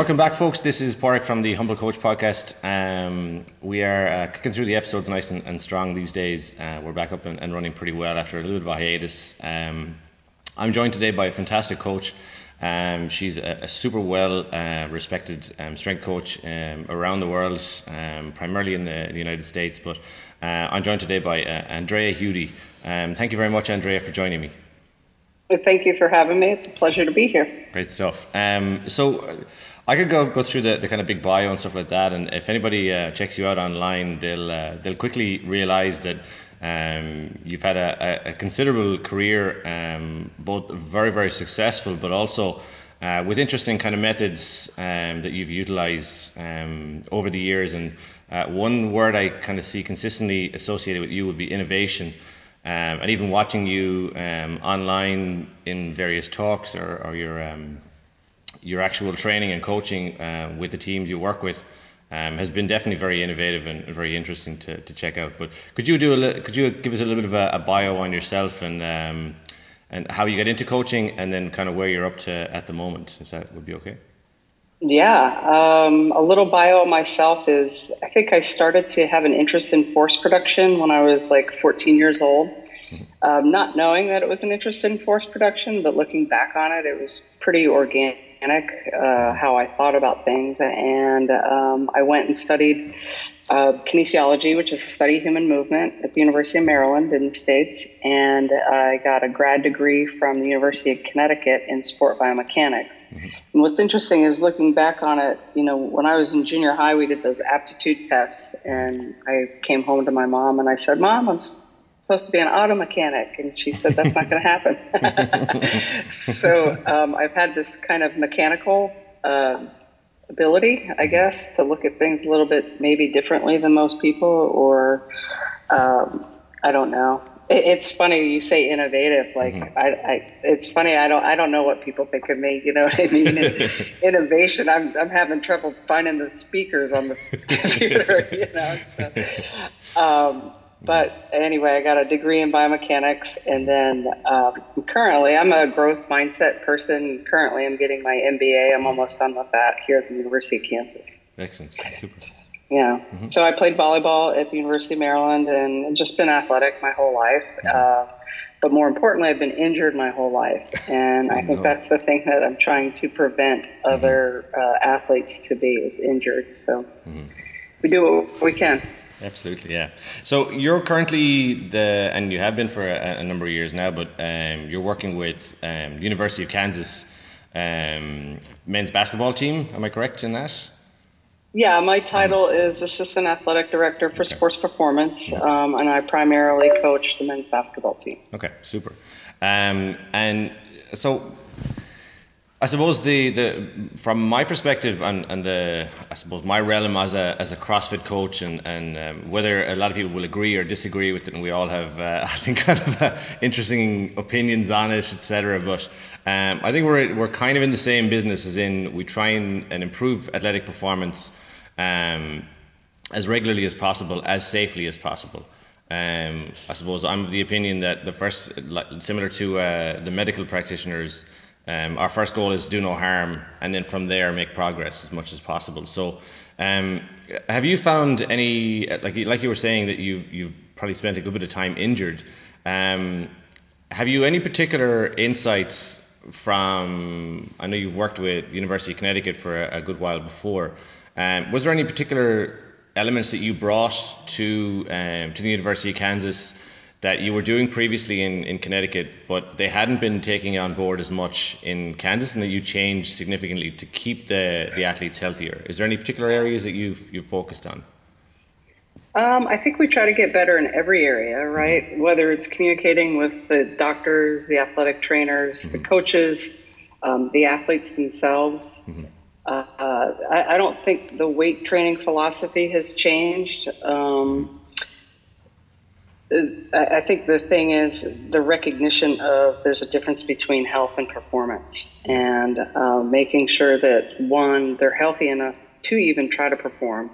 Welcome back, folks. This is Porrick from the Humble Coach podcast. We are kicking through the episodes nice and strong these days. We're back up and running pretty well after a little bit of a hiatus. I'm joined today by a fantastic coach. She's a super well respected strength coach around the world, primarily in the United States. But I'm joined today by Andrea Hudy. Thank you very much, Andrea, for joining me. Thank you for having me. It's a pleasure to be here. Great stuff. So I could go through the kind of big bio and stuff like that, and if anybody checks you out online, they'll quickly realize that you've had a considerable career, both very successful, but also with interesting kind of methods that you've utilized over the years. And one word I kind of see consistently associated with you would be innovation. And even watching you online in various talks or your actual training and coaching with the teams you work with has been definitely very innovative and very interesting to check out. But could you give us a little bit of a bio on yourself and how you got into coaching, and then kind of where you're up to at the moment, if that would be okay? Yeah, a little bio on myself is I think I started to have an interest in force production when I was like 14 years old. Not knowing that it was an interest in force production, but looking back on it, it was pretty organic how I thought about things. And I went and studied kinesiology, which is study human movement at the University of Maryland in the States. And I got a grad degree from the University of Connecticut in sport biomechanics. And what's interesting is looking back on it, you know, when I was in junior high, we did those aptitude tests, and I came home to my mom and I said, "Mom, I'm supposed to be an auto mechanic," and she said, "That's not going to happen." So I've had this kind of mechanical ability, I guess, to look at things a little bit maybe differently than most people, or I don't know. It's funny you say innovative. Like it's funny. I don't know what people think of me. You know what I mean? Innovation. I'm having trouble finding the speakers on the computer. You know. So, but anyway, I got a degree in biomechanics, and then currently I'm a growth mindset person. Currently, I'm getting my MBA. I'm almost done with that here at the University of Kansas. Excellent, super. Yeah. So I played volleyball at the University of Maryland and just been athletic my whole life. But more importantly, I've been injured my whole life, and I think that's the thing that I'm trying to prevent other athletes to be, is injured. So we do what we can. Absolutely, yeah. So you're currently and you have been for a number of years now, but you're working with University of Kansas men's basketball team. Am I correct in that? Yeah, my title is Assistant Athletic Director for Sports Performance, and I primarily coach the men's basketball team. Okay, super. And so I suppose from my perspective and I suppose my realm as a CrossFit coach and whether a lot of people will agree or disagree with it, and we all have I think kind of interesting opinions on it, etc. But I think we're kind of in the same business, as in we try and improve athletic performance as regularly as possible, as safely as possible. I suppose I'm of the opinion that the first, similar to the medical practitioners, our first goal is do no harm, and then from there make progress as much as possible. So have you found any, like you were saying that you've probably spent a good bit of time injured, have you any particular insights from, I know you've worked with University of Connecticut for a good while before, was there any particular elements that you brought to the University of Kansas that you were doing previously in Connecticut, but they hadn't been taking on board as much in Kansas, and that you changed significantly to keep the athletes healthier? Is there any particular areas that you've focused on? I think we try to get better in every area, right? Whether it's communicating with the doctors, the athletic trainers, the coaches, the athletes themselves. I don't think the weight training philosophy has changed. I think the thing is the recognition of there's a difference between health and performance, and making sure that, one, they're healthy enough to even try to perform.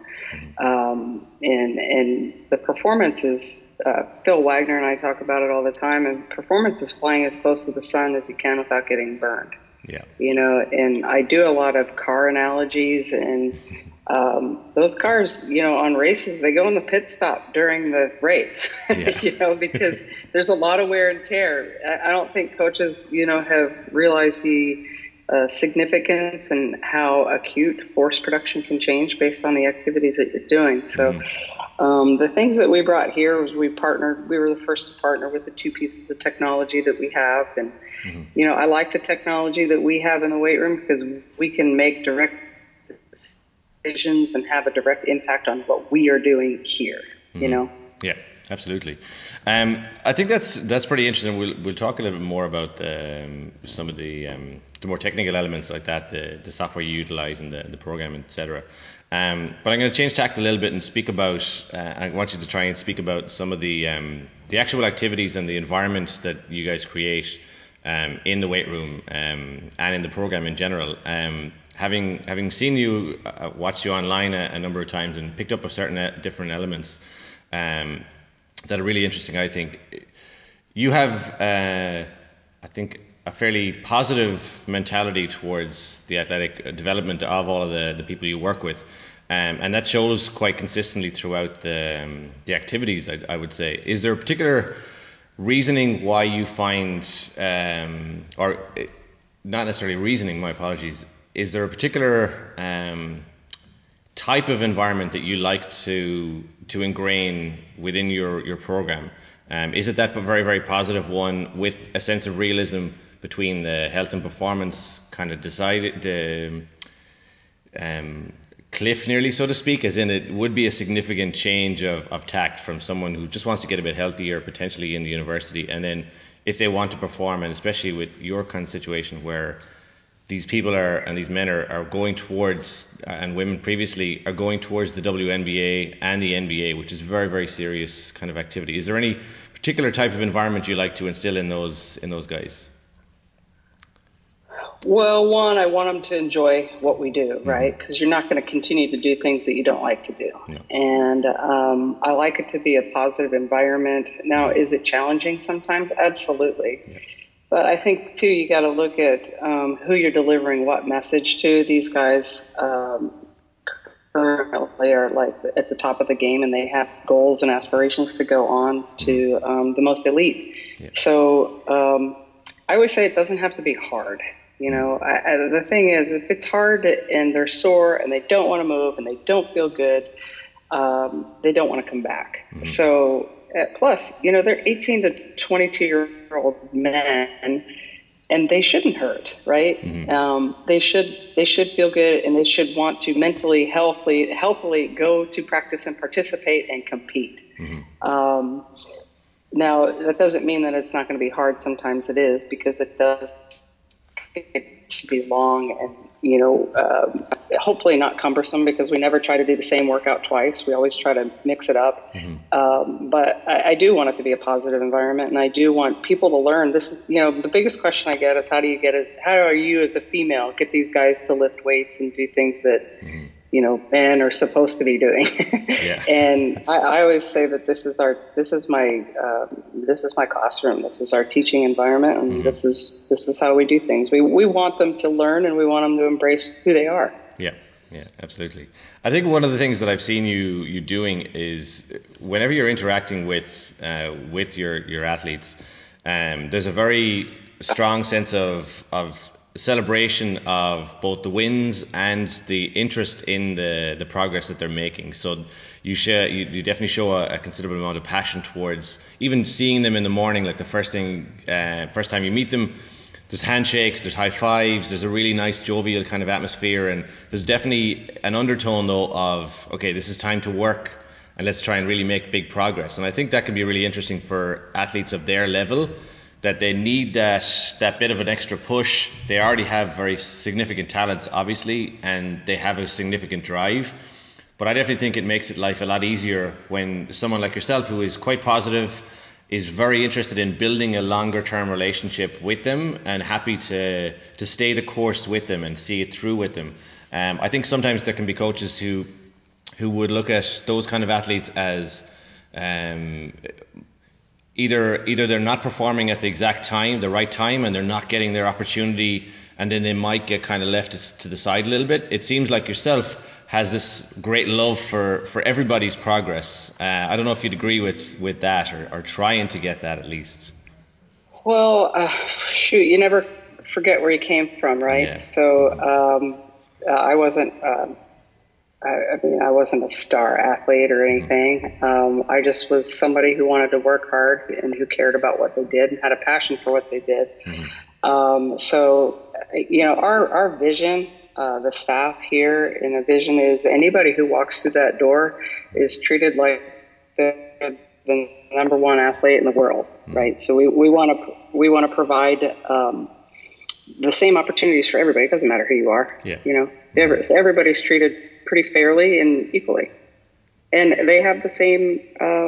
And the performance is, Phil Wagner and I talk about it all the time, and performance is flying as close to the sun as you can without getting burned. Yeah. And I do a lot of car analogies, and those cars, on races, they go in the pit stop during the race, Yeah. because there's a lot of wear and tear. I don't think coaches, have realized the significance and how acute force production can change based on the activities that you're doing. So the things that we brought here was we were the first to partner with the two pieces of technology that we have. And, I like the technology that we have in the weight room because we can make direct decisions and have a direct impact on what we are doing here. Yeah, absolutely. I think that's pretty interesting. We'll talk a little bit more about some of the more technical elements like that, the software you utilize and the program, etc. But I'm going to change tack a little bit and speak about. I want you to try and speak about some of the actual activities and the environments that you guys create in the weight room and in the program in general. Having seen you, watched you online a number of times and picked up a certain different elements that are really interesting. I think you have, I think, a fairly positive mentality towards the athletic development of all of the people you work with, and that shows quite consistently throughout the activities. I would say, is there a particular reasoning why you find, or not necessarily reasoning? My apologies. Is there a particular type of environment that you like to ingrain within your program? Is it that very, very positive one with a sense of realism between the health and performance kind of the cliff nearly, so to speak, as in it would be a significant change of tact from someone who just wants to get a bit healthier potentially in the university, and then if they want to perform, and especially with your kind of situation where these people and these men are going towards, and women previously are going towards the WNBA and the NBA, which is very, very serious kind of activity. Is there any particular type of environment you like to instill in those guys? Well, one, I want them to enjoy what we do, right? Because you're not going to continue to do things that you don't like to do. No. And I like it to be a positive environment. Now, is it challenging sometimes? Absolutely. Yeah. But I think, too, you got to look at who you're delivering what message to. These guys currently are like at the top of the game, and they have goals and aspirations to go on to the most elite. Yeah. So I always say it doesn't have to be hard. The thing is, if it's hard and they're sore and they don't want to move and they don't feel good, they don't want to come back. So plus, they're 18 to 22-year-old men, and they shouldn't hurt, right? They should feel good, and they should want to mentally, healthily go to practice and participate and compete. Now, that doesn't mean that it's not going to be hard. Sometimes it is, because it does to be long and hopefully not cumbersome, because we never try to do the same workout twice. We always try to mix it up. But I do want it to be a positive environment, and I do want people to learn. This is, the biggest question I get is how do you as a female get these guys to lift weights and do things that men are supposed to be doing? Yeah. And I always say that this is my classroom. This is our teaching environment, and this is how we do things. We want them to learn, and we want them to embrace who they are. Yeah, absolutely. I think one of the things that I've seen you doing is whenever you're interacting with your athletes, there's a very strong sense of celebration of both the wins and the interest in the progress that they're making. So you definitely show a considerable amount of passion towards even seeing them in the morning, like the first time you meet them. There's handshakes, there's high fives, there's a really nice jovial kind of atmosphere, and there's definitely an undertone though of, okay, this is time to work and let's try and really make big progress. And I think that can be really interesting for athletes of their level, that they need that bit of an extra push. They already have very significant talents, obviously, and they have a significant drive. But I definitely think it makes life a lot easier when someone like yourself, who is quite positive, is very interested in building a longer term relationship with them and happy to stay the course with them and see it through with them. I think sometimes there can be coaches who would look at those kind of athletes as either they're not performing at the right time, and they're not getting their opportunity and then they might get kind of left to the side a little bit. It seems like yourself has this great love for everybody's progress. I don't know if you'd agree with that, or trying to get that at least. Well, shoot, you never forget where you came from, right? Yeah. So I wasn't. I wasn't a star athlete or anything. I just was somebody who wanted to work hard and who cared about what they did and had a passion for what they did. Our vision, the staff here in a vision, is anybody who walks through that door is treated like the number one athlete in the world, right? So we want to provide the same opportunities for everybody. It doesn't matter who you are. Yeah. Everybody's treated pretty fairly and equally, and they have the same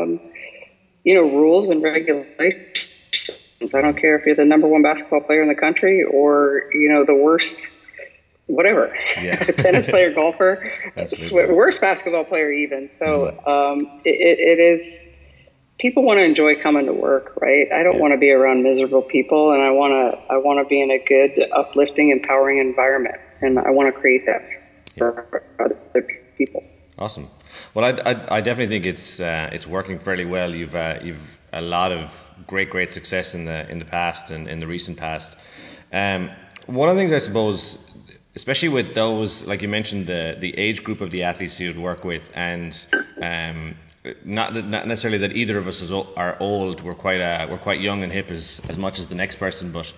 rules and regulations. I don't care if you're the number one basketball player in the country or the worst, whatever, tennis player, golfer, worst basketball player even. So it is. People want to enjoy coming to work, right? I don't want to be around miserable people, and I want to be in a good, uplifting, empowering environment, and I want to create that for other people. Awesome. Well, I definitely think it's working fairly well. You've a lot of great success in the past and in the recent past. One of the things I suppose, especially with those, like you mentioned, the age group of the athletes you'd work with, and not necessarily that either of us are old. We're quite young and hip as much as the next person. But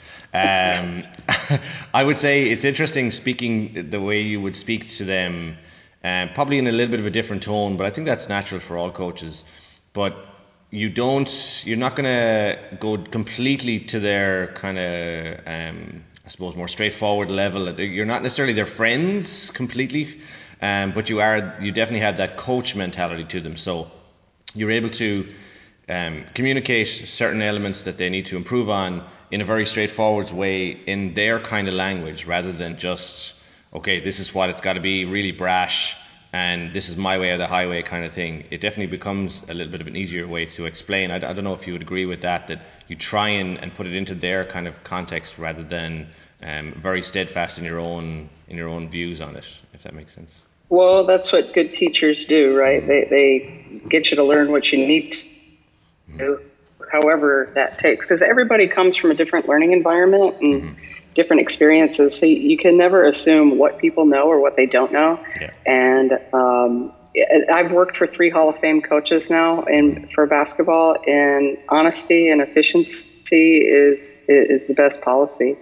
I would say it's interesting speaking the way you would speak to them. Probably in a little bit of a different tone, but I think that's natural for all coaches. But you're not going to go completely to their kind of, I suppose, more straightforward level. You're not necessarily their friends completely, but you definitely have that coach mentality to them. So you're able to communicate certain elements that they need to improve on in a very straightforward way in their kind of language, rather than just, okay, this is what it's got to be, really brash, and this is my way or the highway kind of thing. It definitely becomes a little bit of an easier way to explain. I don't know if you would agree with that you try and put it into their kind of context rather than very steadfast in your own views on it, if that makes sense. Well, that's what good teachers do, right? They get you to learn what you need to do, however that takes, because everybody comes from a different learning environment and different experiences, so you can never assume what people know or what they don't know. And I've worked for 3 Hall of Fame coaches now for basketball, and honesty and efficiency is the best policy.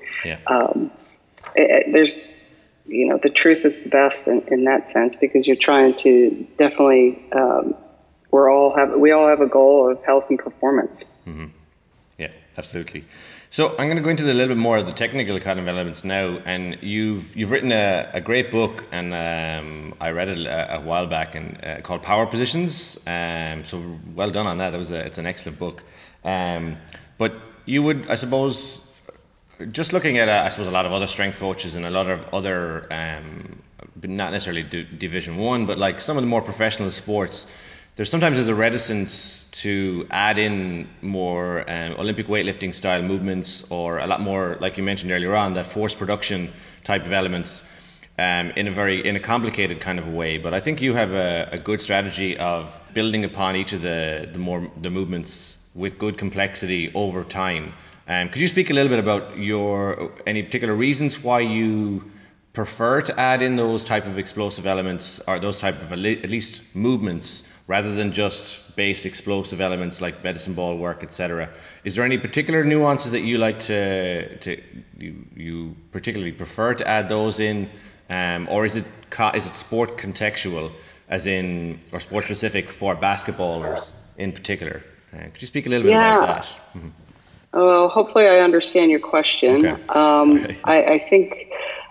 There's the truth is the best in that sense, because you're trying to definitely we all have a goal of health and performance. Yeah, absolutely. So I'm going to go into a little bit more of the technical kind of elements now, and you've written a great book, and I read it a while back, and called Power Positions. So well done on that. It's an excellent book. But you would, I suppose, just looking at a lot of other strength coaches and a lot of other, not necessarily Division 1, but like some of the more professional sports, there's a reticence to add in more Olympic weightlifting style movements, or a lot more, like you mentioned earlier on, that force production type of elements in a complicated kind of a way. But I think you have a good strategy of building upon each of the movements with good complexity over time. Could you speak a little bit about any particular reasons why you prefer to add in those type of explosive elements, or those type of at least movements, rather than just base explosive elements like medicine ball work, etc.? Is there any particular nuances that you like you particularly prefer to add those in, or is it sport contextual, as in, or sport specific for basketballers in particular? Could you speak a little bit about that? Mm-hmm. Well, hopefully I understand your question. Okay. I think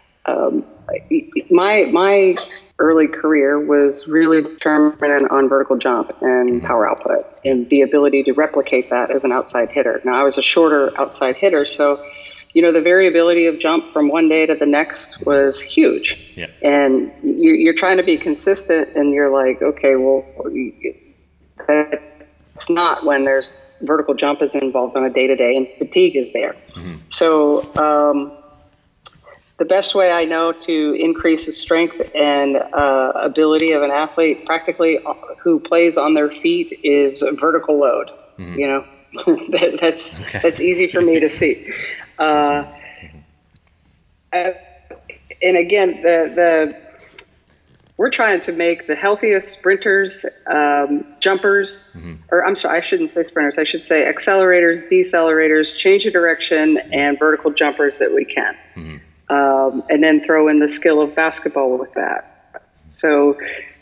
my early career was really determined on vertical jump and power output, and the ability to replicate that as an outside hitter. Now, I was a shorter outside hitter, so the variability of jump from one day to the next was huge. And you're trying to be consistent, and you're like, okay, well, that's not when there's vertical jump is involved on a day-to-day and fatigue is there. So the best way I know to increase the strength and ability of an athlete, practically who plays on their feet, is vertical load. You know, that's easy for me to see. And again, we're trying to make the healthiest sprinters, jumpers, or I'm sorry, I shouldn't say sprinters. I should say accelerators, decelerators, change of direction, and vertical jumpers that we can. And then throw in the skill of basketball with that. So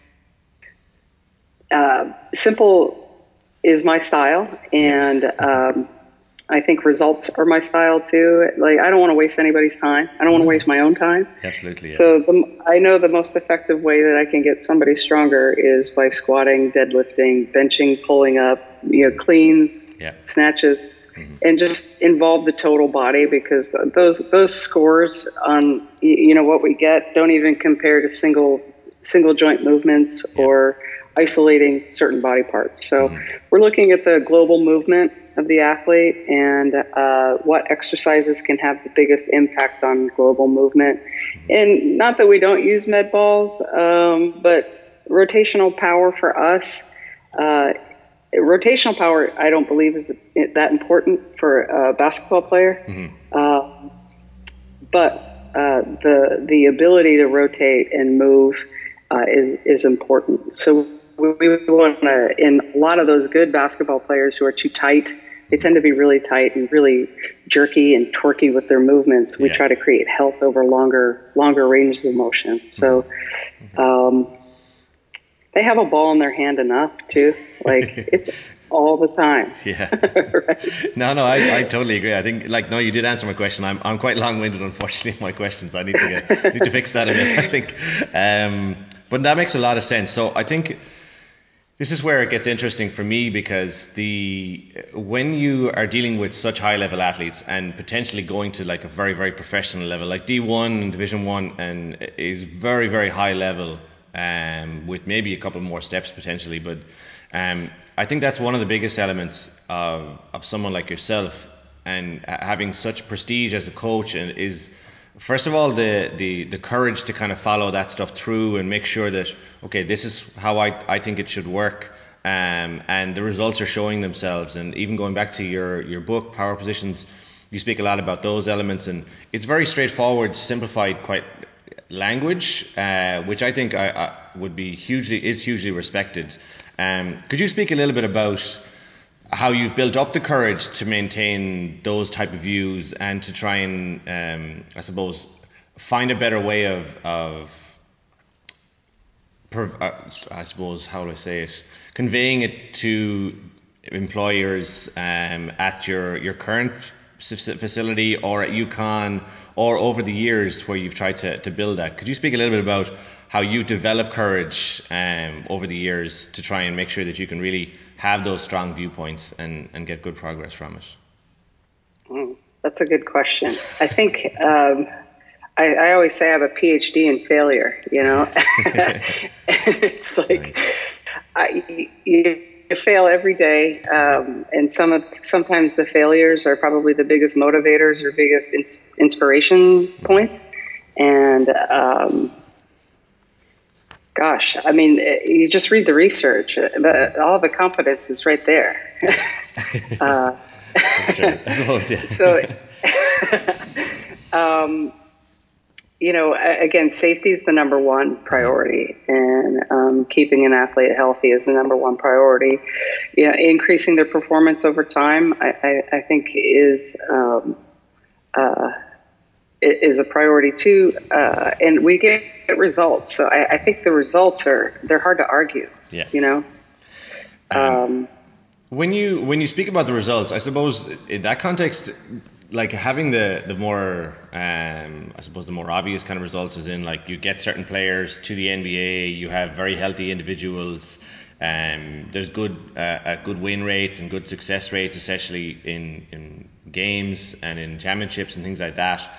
simple is my style, and I think results are my style too. Like, I don't want to waste anybody's time. I don't want to waste my own time. Absolutely. Yeah. So I know the most effective way that I can get somebody stronger is by squatting, deadlifting, benching, pulling up, cleans, snatches, and just involve the total body, because those scores on what we get don't even compare to single joint movements or isolating certain body parts. So we're looking at the global movement of the athlete and what exercises can have the biggest impact on global movement. And not that we don't use med balls, but rotational power for us, rotational power, I don't believe is that important for a basketball player. But the ability to rotate and move is important. So we want to, in a lot of those good basketball players who are too tight, they tend to be really tight and really jerky and torquey with their movements. We try to create health over longer ranges of motion. So they have a ball in their hand enough too. Like, it's all the time. Yeah. Right? No, I totally agree. I think, no, you did answer my question. I'm quite long-winded, unfortunately, in my questions. I need to fix that a bit, I think. But that makes a lot of sense. So I think this is where it gets interesting for me, because when you are dealing with such high-level athletes and potentially going to like a very, very professional level, like D1 and Division 1, and is very, very high level, with maybe a couple more steps potentially, but I think that's one of the biggest elements of someone like yourself, and having such prestige as a coach, and is, first of all, the courage to kind of follow that stuff through and make sure that, okay, this is how I think it should work, and the results are showing themselves. And even going back to your book, Power Positions, you speak a lot about those elements, and it's very straightforward, simplified, quite language, which I think is hugely respected. Could you speak a little bit about how you've built up the courage to maintain those type of views, and to try and, I suppose, find a better way of I suppose, how do I say it, conveying it to employers at your current facility, or at UConn, or over the years where you've tried to build that? Could you speak a little bit about how you develop courage over the years to try and make sure that you can really have those strong viewpoints and get good progress from it? That's a good question. I think I always say I have a PhD in failure, It's like, nice. You fail every day, and sometimes the failures are probably the biggest motivators or biggest inspiration points. And gosh, I mean, you just read the research. All the confidence is right there. That's true. I suppose, yeah. So, again, safety is the number one priority, and keeping an athlete healthy is the number one priority. Increasing their performance over time, I think is a priority too, and we get results. So I think the results they're hard to argue. Yeah. When you speak about the results, I suppose in that context, like having the more I suppose the more obvious kind of results is in, like, you get certain players to the NBA, you have very healthy individuals, there's good win rates and good success rates, especially in games and in championships and things like that.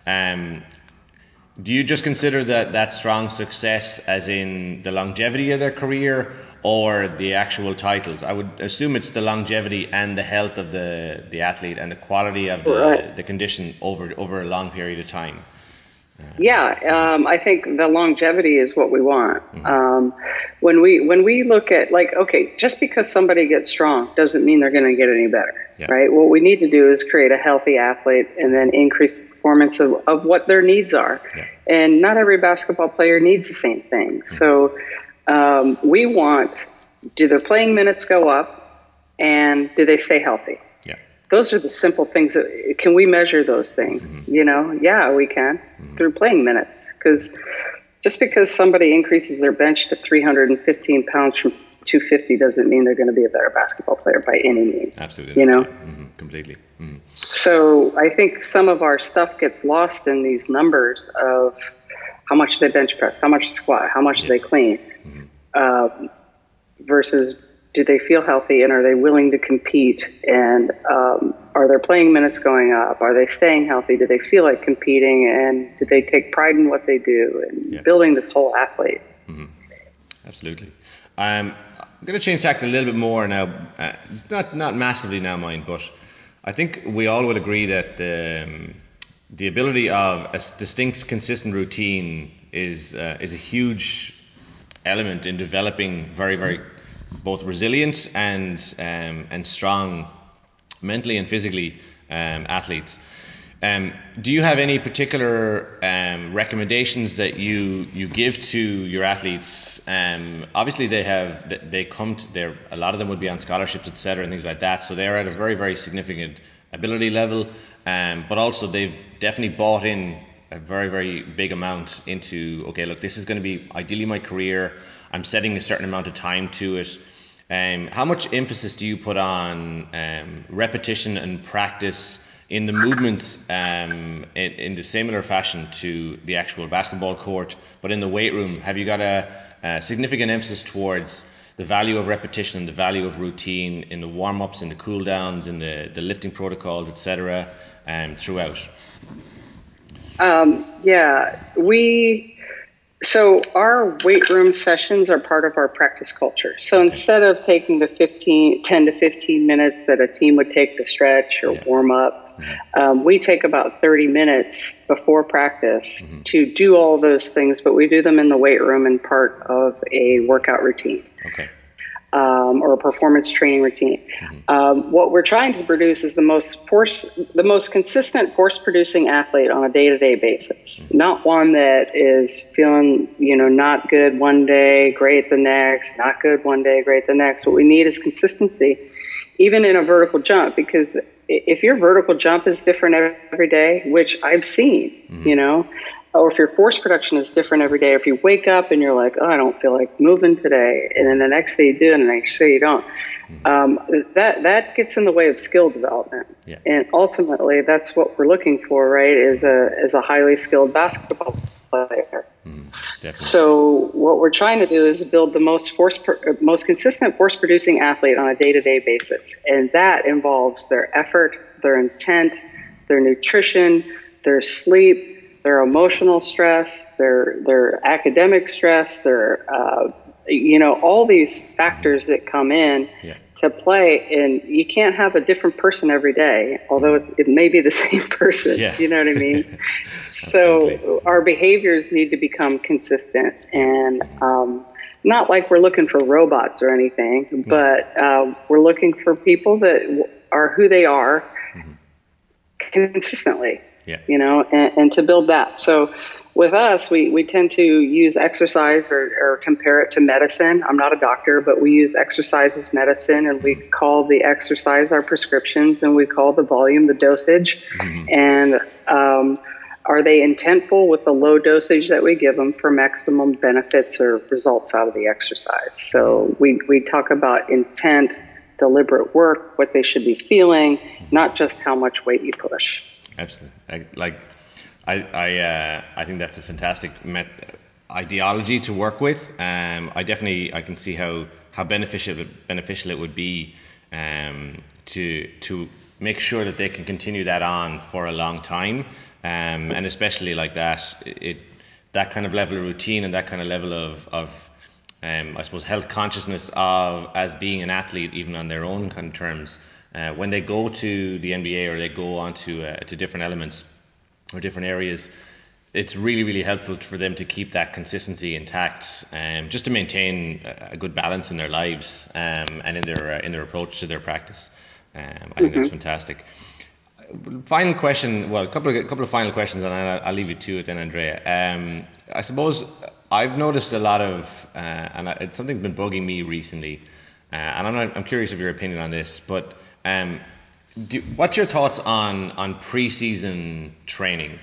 Do you just consider that strong success as in the longevity of their career, or the actual titles? I would assume it's the longevity and the health of the athlete and the quality of the condition over a long period of time. Yeah, I think the longevity is what we want. Mm-hmm. When we look at, like, okay, just because somebody gets strong doesn't mean they're going to get any better, Yeah. right? What we need to do is create a healthy athlete and then increase the performance of what their needs are. Yeah. And not every basketball player needs the same thing. Mm-hmm. So we want, do their playing minutes go up, and do they stay healthy? Yeah. Those are the simple things. Can we measure those things? Mm-hmm. Yeah, we can, Mm-hmm. through playing minutes. Because just because somebody increases their bench to 315 pounds from 250 doesn't mean they're going to be a better basketball player by any means. Absolutely You not. know. Yeah. Mm-hmm. Completely. Mm-hmm. So I think some of our stuff gets lost in these numbers of how much they bench press, how much they squat, how much Yeah. they clean, Mm-hmm. versus do they feel healthy and are they willing to compete, and are their playing minutes going up, are they staying healthy, do they feel like competing, and do they take pride in what they do, Yeah. and building this whole athlete. Mm-hmm. Absolutely. I'm going to change tack a little bit more now. Not massively now, mind, but I think we all will agree that the ability of a distinct, consistent routine is a huge element in developing very, very both resilient and strong mentally and physically athletes. Do you have any particular recommendations that you give to your athletes? Obviously, they come to a lot of them would be on scholarships, etc., and things like that. So they're at a very, very significant ability level, but also they've definitely bought in a very, very big amount into, okay, look, this is going to be ideally my career. I'm setting a certain amount of time to it. How much emphasis do you put on repetition and practice in the movements in the similar fashion to the actual basketball court, but in the weight room? Have you got a significant emphasis towards the value of repetition and the value of routine in the warm-ups, in the cool-downs, in the lifting protocols, etc., throughout? Yeah, so our weight room sessions are part of our practice culture. So Okay. instead of taking the 10 to 15 minutes that a team would take to stretch or Yeah. warm up, we take about 30 minutes before practice Mm-hmm. to do all those things, but we do them in the weight room and part of a workout routine. Okay. Or a performance training routine. What we're trying to produce is the most consistent force-producing athlete on a day-to-day basis. Not one that is feeling, not good one day, great the next, not good one day, great the next. What we need is consistency, even in a vertical jump, because if your vertical jump is different every day, which I've seen, or if your force production is different every day, if you wake up and you're like, oh, I don't feel like moving today, and then the next day you do, and the next day you don't, that gets in the way of skill development. Yeah. And ultimately, that's what we're looking for, right? Is a highly skilled basketball player. Definitely. So what we're trying to do is build the most consistent force producing athlete on a day-to-day basis, and that involves their effort, their intent, their nutrition, their sleep, their emotional stress, their academic stress, their all these factors that come in Yeah. to play. And you can't have a different person every day, although it may be the same person. Yeah. You know what I mean? Absolutely. So our behaviors need to become consistent, Yeah. and not like we're looking for robots or anything, No. but we're looking for people that are who they are consistently, Yeah. and to build that. So with us, we tend to use exercise or compare it to medicine. I'm not a doctor, but we use exercise as medicine, and we call the exercise our prescriptions, and we call the volume the dosage. And are they intentful with the low dosage that we give them for maximum benefits or results out of the exercise? So we talk about intent, deliberate work, what they should be feeling, not just how much weight you push. Absolutely. I think that's a fantastic ideology to work with. I can see how beneficial it would be to make sure that they can continue that on for a long time, and especially like that kind of level of routine and that kind of level of I suppose health consciousness of as being an athlete, even on their own kind of terms, when they go to the NBA or they go on to different elements or different areas, it's really, really helpful for them to keep that consistency intact, just to maintain a good balance in their lives, and in their approach to their practice. I think that's fantastic. Final question. Well, a couple of final questions, and I'll leave you to it then, Andrea. I suppose I've noticed a lot of, it's something that's been bugging me recently, and I'm curious of your opinion on this. But what's your thoughts on pre-season training,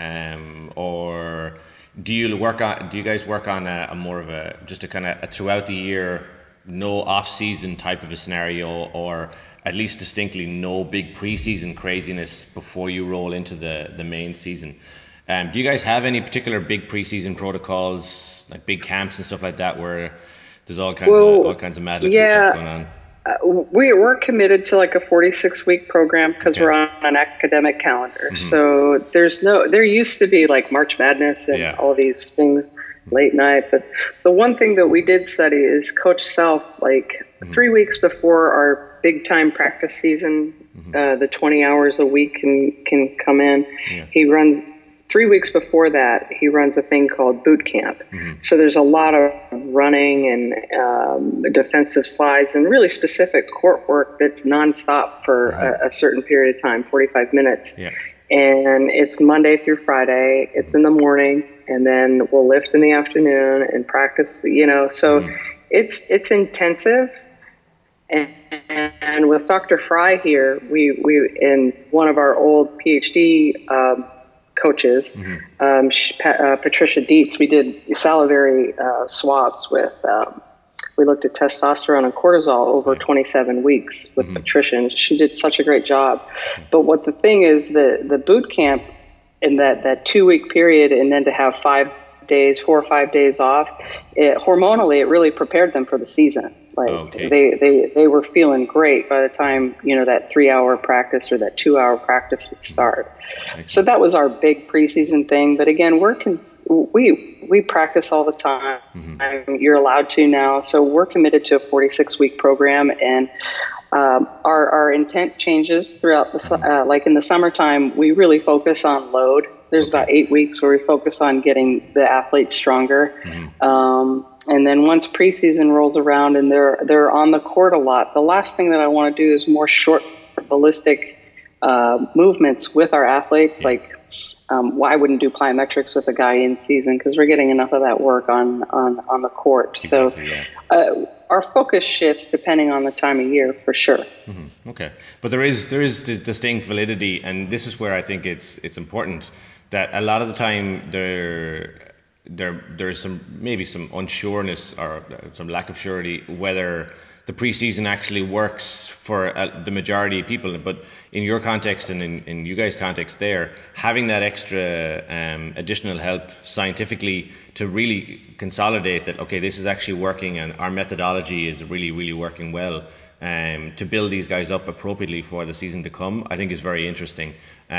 or do you guys work on a more of a just a kind of a throughout the year, no off-season type of a scenario, or at least distinctly no big preseason craziness before you roll into the main season? Do you guys have any particular big preseason protocols, like big camps and stuff like that, where there's all kinds of mad looking stuff going on? We're committed to like a 46-week program because we're on an academic calendar. So there used to be like March Madness and all these things late night. But the one thing that we did study is Coach Self, like 3 weeks before our big time practice season, the 20 hours a week can come in. He runs 3 weeks before that, he runs a thing called boot camp. So there's a lot of running and defensive slides and really specific court work that's nonstop for a certain period of time, 45 minutes. And it's Monday through Friday. It's in the morning, and then we'll lift in the afternoon and practice, so it's intensive. And with Dr. Fry here, we in one of our old PhD coaches, Patricia Dietz, we did salivary swabs with, we looked at testosterone and cortisol over 27 weeks with Patricia, and she did such a great job. But what the thing is, the boot camp in that 2 week period, and then to have 4 or 5 days off, hormonally, it really prepared them for the season. Like they were feeling great by the time, that 3 hour practice or that 2 hour practice would start. So that was our big preseason thing. But again, we practice all the time. You're allowed to now. So we're committed to a 46-week program, and our intent changes throughout the like in the summertime, we really focus on load. There's about 8 weeks where we focus on getting the athletes stronger. And then once preseason rolls around and they're on the court a lot, the last thing that I want to do is more short, ballistic movements with our athletes. Like, I wouldn't do plyometrics with a guy in season because we're getting enough of that work on the court. Exactly, so our focus shifts depending on the time of year, for sure. Okay, but there is distinct validity, and this is where I think it's important that a lot of the time there's some unsureness or some lack of surety whether the preseason actually works for the majority of people. But in your context and in you guys' context there, having that extra additional help scientifically to really consolidate that, okay, this is actually working and our methodology is really, really working well, to build these guys up appropriately for the season to come, I think is very interesting.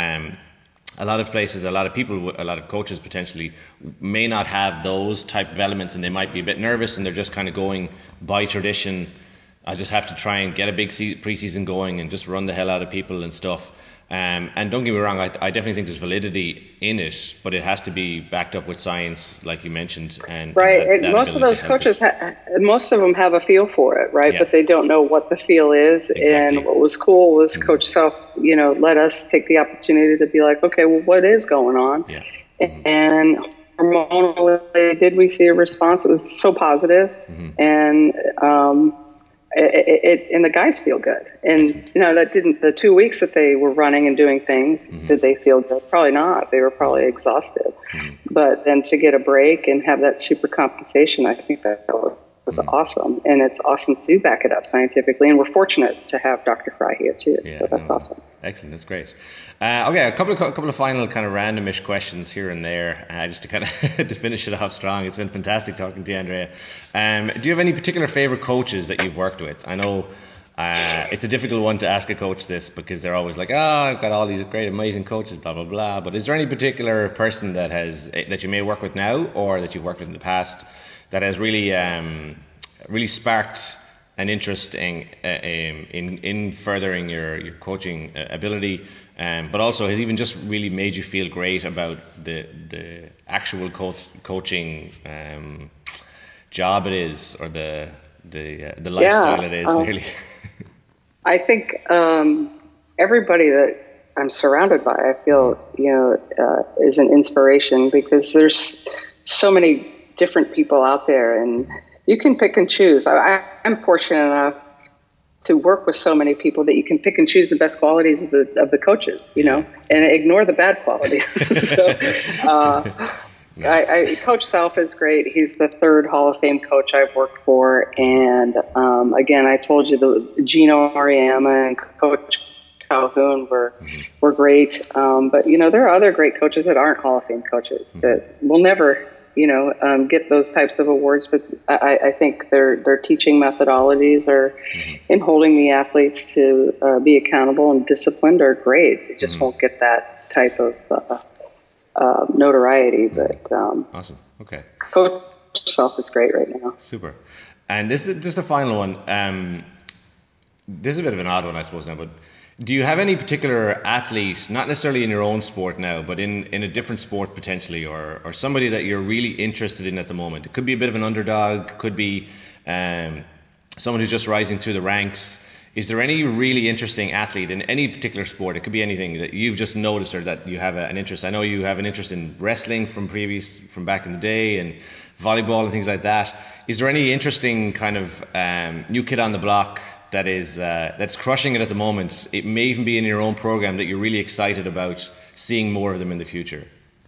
A lot of places, a lot of people, a lot of coaches potentially may not have those type of elements, and they might be a bit nervous and they're just kind of going by tradition. I just have to try and get a big preseason going and just run the hell out of people and stuff. And don't get me wrong, I definitely think there's validity in it, but it has to be backed up with science, like you mentioned. And most of those coaches, most of them have a feel for it, right? But they don't know what the feel is. Exactly. And what was cool was Coach Self, let us take the opportunity to be like, okay, well, what is going on? And hormonally, did we see a response? It was so positive. And and the guys feel good. And that didn't, the 2 weeks that they were running and doing things, did they feel good? Probably not. They were probably exhausted. But then to get a break and have that super compensation, I think that was awesome. And it's awesome to back it up scientifically. And we're fortunate to have Dr. Fry here too. So that's awesome. Excellent, that's great. Okay, a couple of final kind of randomish questions here and there, just to kind of to finish it off strong. It's been fantastic talking to you, Andrea. Do you have any particular favorite coaches that you've worked with? I know it's a difficult one to ask a coach this because they're always like, I've got all these great, amazing coaches, blah blah blah. But is there any particular person that you may work with now, or that you've worked with in the past, that has really really sparked an interest in furthering your coaching ability, but also has even just really made you feel great about the actual coaching job it is, or the lifestyle Yeah, it is, nearly. I think everybody that I'm surrounded by, I Mm, feel, is an inspiration because there's so many different people out there, and you can pick and choose. I'm fortunate enough to work with so many people that you can pick and choose the best qualities of the coaches, yeah. and ignore the bad qualities. So, uh, Nice. Coach Self is great. He's the third Hall of Fame coach I've worked for, Mhm, and again, I told you the Gino Auriemma and Coach Calhoun mhm, were great. But there are other great coaches that aren't Hall of Fame coaches mhm, that will never, get those types of awards. But I think their teaching methodologies are mhm, in holding the athletes to be accountable and disciplined are great. They just mhm, won't get that type of notoriety. mhm. But Awesome. Okay. Coach Self is great right now. Super. And this is just a final one. This is a bit of an odd one, I suppose, now, but do you have any particular athlete, not necessarily in your own sport now, but in a different sport potentially, or somebody that you're really interested in at the moment? It could be a bit of an underdog, could be um, someone who's just rising through the ranks. Is there any really interesting athlete in any particular sport? It could be anything that you've just noticed or that you have an interest. I know you have an interest in wrestling from back in the day, and volleyball and things like that. Is there any interesting kind of new kid on the block that's crushing it at the moment? It may even be in your own program that you're really excited about seeing more of them in the future.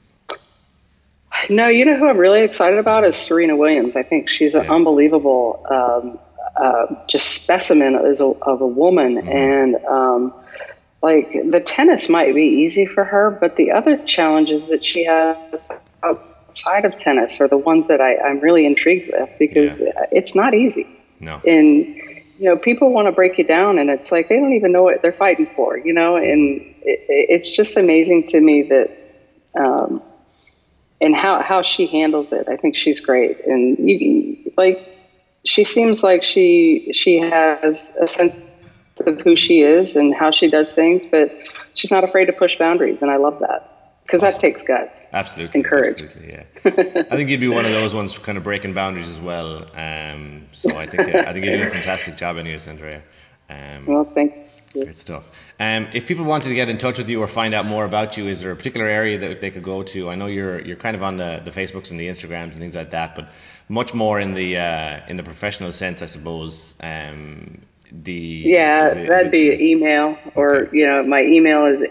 No, who I'm really excited about is Serena Williams. I think she's an Yeah. unbelievable, just specimen of a woman, Hmm. and like the tennis might be easy for her, but the other challenges that she has outside of tennis are the ones that I'm really intrigued with Yeah. because it's not easy. No. And people want to break you down, and it's like they don't even know what they're fighting for, Hmm. and it's just amazing to me that. And how she handles it. I think she's great, and like she seems like she has a sense of who she is and how she does things, but she's not afraid to push boundaries, and I love that because that Awesome. takes guts and Absolutely, courage. absolutely, yeah. I think you'd be one of those ones kind of breaking boundaries as well. So I think you're doing a fantastic job, anyways, Andrea. Um, Well, thank you. Great stuff. If people wanted to get in touch with you or find out more about you, is there a particular area that they could go to? I know you're kind of on the Facebooks and the Instagrams and things like that, but much more in the professional sense, I suppose. The Yeah, is that'd it be an email, okay? or my email is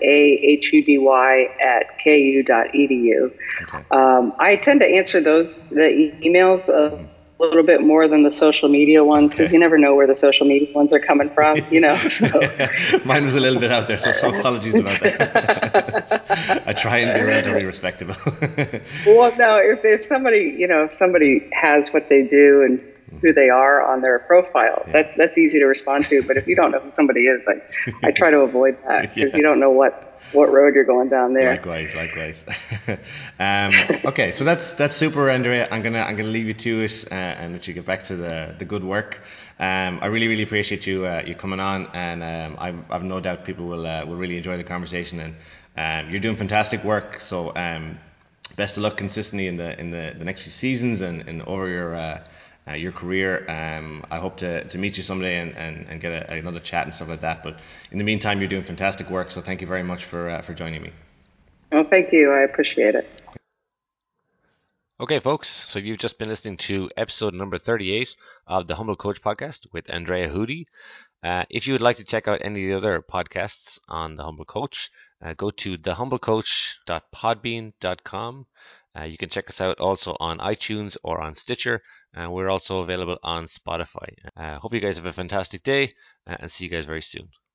ahudy@ku.edu. Okay. I tend to answer the emails a little bit more than the social media ones because Okay. you never know where the social media ones are coming from, So, Mine was a little bit out there, so apologies about that. I try and be relatively respectable. well, no, if somebody, if somebody has what they do and who they are on their profile, Yeah. that's easy to respond to. But if you don't know who somebody is, I try to avoid that because Yeah. you don't know what road you're going down there. Likewise, likewise. Okay, so that's super, Andrea. I'm gonna leave you to it and let you get back to the good work. I really appreciate you coming on, and I've no doubt people will really enjoy the conversation. And you're doing fantastic work. So best of luck consistently in the next few seasons and over your career. I hope to meet you someday and get another chat and stuff like that. But in the meantime, you're doing fantastic work. So thank you very much for joining me. Well, thank you. I appreciate it. Okay, folks, so you've just been listening to episode number 38 of the Humble Coach podcast with Andrea Hudi. If you would like to check out any of the other podcasts on The Humble Coach, go to thehumblecoach.podbean.com. You can check us out also on iTunes or on Stitcher, and we're also available on Spotify. Hope you guys have a fantastic day, and see you guys very soon.